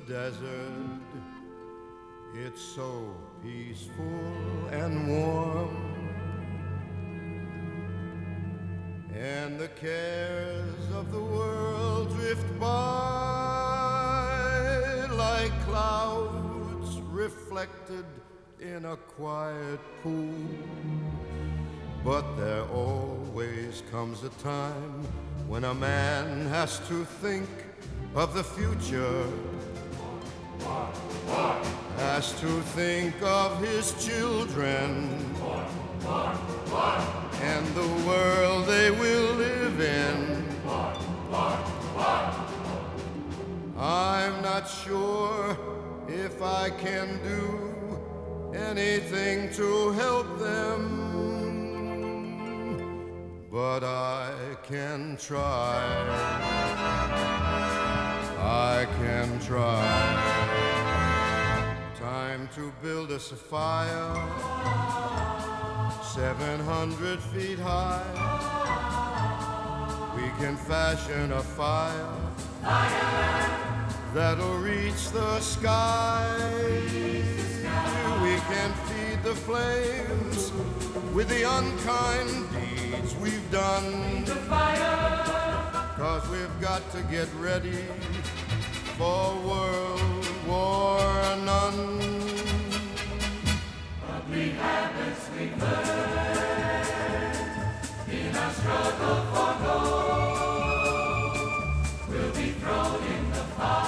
desert. It's so peaceful and warm, and the cares of the world drift by like clouds reflected in a quiet pool. But there always comes a time when a man has to think of the future, has to think of his children and the world they will live in. I'm not sure if I can do anything to help them, but I can try. I can try. Time to build us a fire 700 feet high. We can fashion a fire that'll reach the sky. We can feed the flames with the unkind deeds we've done. 'Cause we've got to get ready for World War None. Ugly habits we've learned in our struggle for gold will be thrown in the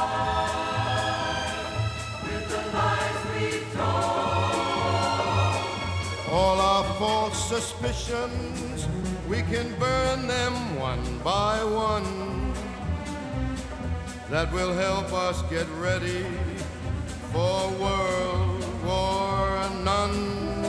fire with the lies we've told. All our false suspicions, we can burn them one by one. That will help us get ready for World War None.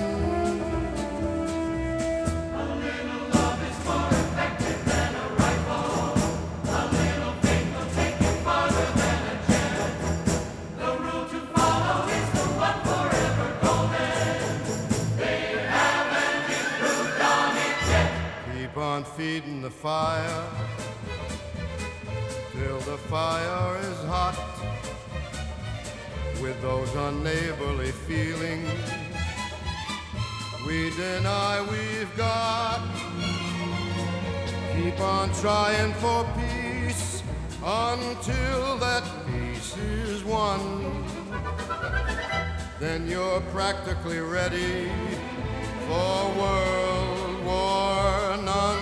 A little love is more effective than a rifle. A little faith will take you farther than a jet. The rule to follow is the one forever golden. They haven't improved on it yet. Keep on feeding the fire till the fire is hot with those unneighborly feelings we deny we've got. Keep on trying for peace until that peace is won. Then you're practically ready for World War None.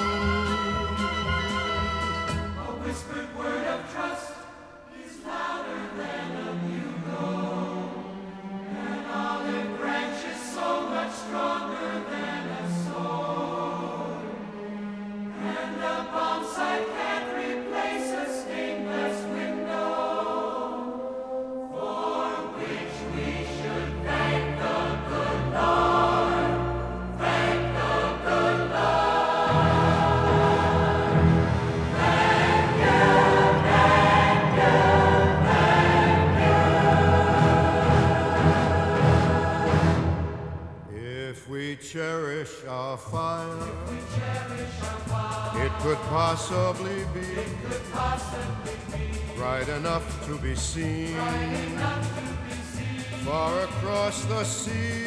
Stronger than a sword, and the bomb sight can't replace a stainless window, for which we should thank the good Lord, thank the good Lord. Thank you, thank you, thank you. If we cherish our fire, it could possibly be bright enough to be seen far across the sea.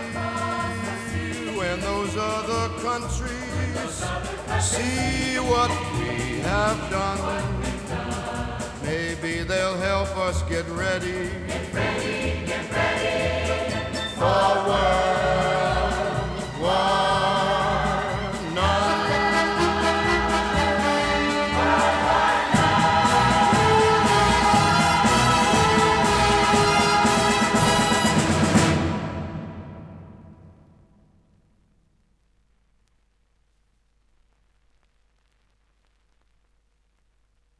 When those other countries see what we have done, maybe they'll help us get ready for World